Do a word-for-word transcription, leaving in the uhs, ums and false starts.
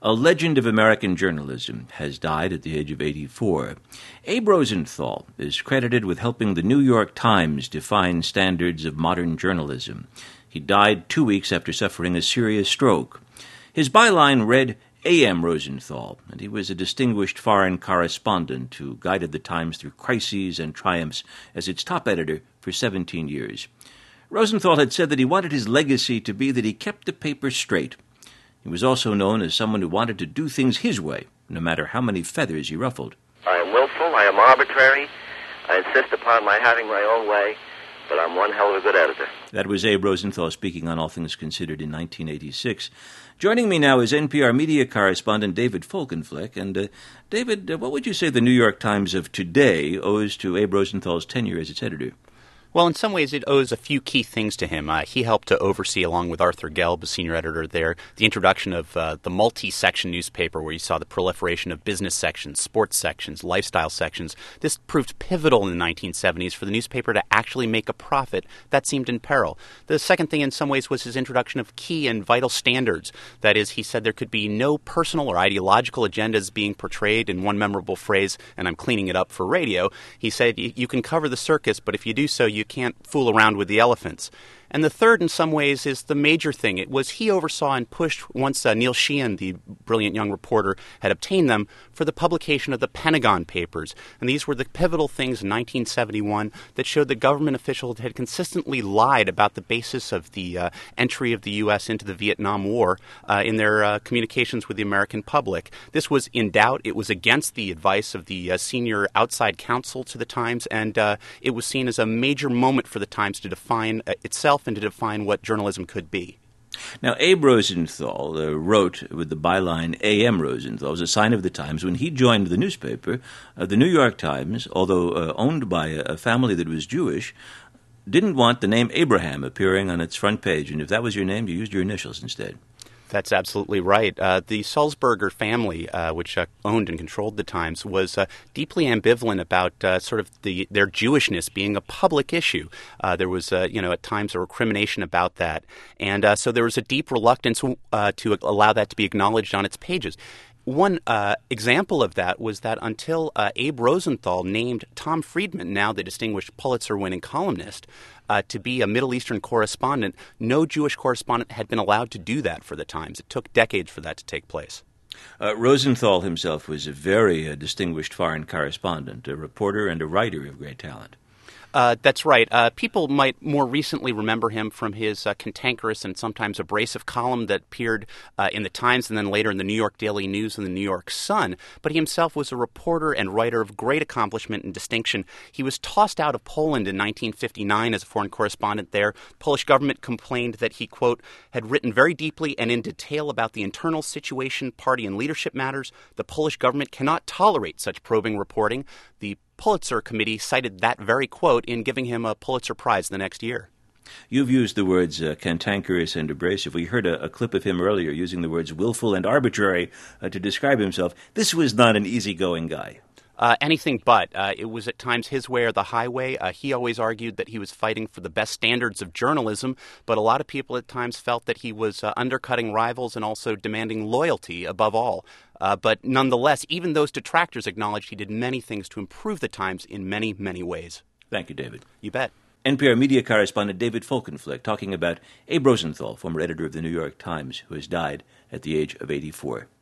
A legend of American journalism has died at the age of eighty-four. Abe Rosenthal is credited with helping the New York Times define standards of modern journalism. He died two weeks after suffering a serious stroke. His byline read A M Rosenthal, and he was a distinguished foreign correspondent who guided the Times through crises and triumphs as its top editor for seventeen years. Rosenthal had said that he wanted his legacy to be that he kept the paper straight. He was also known as someone who wanted to do things his way, no matter how many feathers he ruffled. I am willful, I am arbitrary, I insist upon my having my own way, but I'm one hell of a good editor. That was Abe Rosenthal speaking on All Things Considered in nineteen eighty-six. Joining me now is N P R media correspondent David Folkenflik. And uh, David, uh, what would you say the New York Times of today owes to Abe Rosenthal's tenure as its editor? Well, in some ways, it owes a few key things to him. Uh, he helped to oversee, along with Arthur Gelb, a senior editor there, the introduction of uh, the multi-section newspaper, where you saw the proliferation of business sections, sports sections, lifestyle sections. This proved pivotal in the nineteen seventies for the newspaper to actually make a profit that seemed in peril. The second thing, in some ways, was his introduction of key and vital standards. That is, he said there could be no personal or ideological agendas being portrayed. In one memorable phrase, and I'm cleaning it up for radio, he said, you can cover the circus, but if you do so, you You can't fool around with the elephants. And the third, in some ways, is the major thing. It was he oversaw and pushed, once uh, Neil Sheehan, the brilliant young reporter, had obtained them, for the publication of the Pentagon Papers. And these were the pivotal things in nineteen seventy-one that showed that government officials had consistently lied about the basis of the uh, entry of the U S into the Vietnam War uh, in their uh, communications with the American public. This was in doubt. It was against the advice of the uh, senior outside counsel to the Times, and uh, it was seen as a major moment for the Times to define uh, itself and to define what journalism could be. Now, Abe Rosenthal uh, wrote with the byline A M Rosenthal as a sign of the times when he joined the newspaper. Uh, the New York Times, although uh, owned by a, a family that was Jewish, didn't want the name Abraham appearing on its front page, and if that was your name, you used your initials instead. That's absolutely right. Uh, the Sulzberger family, uh, which uh, owned and controlled the Times, was uh, deeply ambivalent about uh, sort of the, their Jewishness being a public issue. Uh, there was, uh, you know, at times a recrimination about that. And uh, so there was a deep reluctance uh, to allow that to be acknowledged on its pages. One uh, example of that was that until uh, Abe Rosenthal named Tom Friedman, now the distinguished Pulitzer-winning columnist, uh, to be a Middle Eastern correspondent, no Jewish correspondent had been allowed to do that for the Times. It took decades for that to take place. Uh, Rosenthal himself was a very uh, distinguished foreign correspondent, a reporter and a writer of great talent. Uh, that's right. Uh, people might more recently remember him from his uh, cantankerous and sometimes abrasive column that appeared uh, in the Times and then later in the New York Daily News and the New York Sun. But he himself was a reporter and writer of great accomplishment and distinction. He was tossed out of Poland in nineteen fifty-nine as a foreign correspondent there. The Polish government complained that he, quote, had written very deeply and in detail about the internal situation, party and leadership matters. The Polish government cannot tolerate such probing reporting. The Pulitzer Committee cited that very quote in giving him a Pulitzer Prize the next year. You've used the words uh, cantankerous and abrasive. We heard a, a clip of him earlier using the words willful and arbitrary uh, to describe himself. This was not an easygoing guy. Uh, anything but. Uh, it was at times his way or the highway. Uh, he always argued that he was fighting for the best standards of journalism, but a lot of people at times felt that he was uh, undercutting rivals and also demanding loyalty above all. Uh, but nonetheless, even those detractors acknowledged he did many things to improve the Times in many, many ways. Thank you, David. You bet. N P R media correspondent David Folkenflik talking about Abe Rosenthal, former editor of the New York Times, who has died at the age of eighty-four.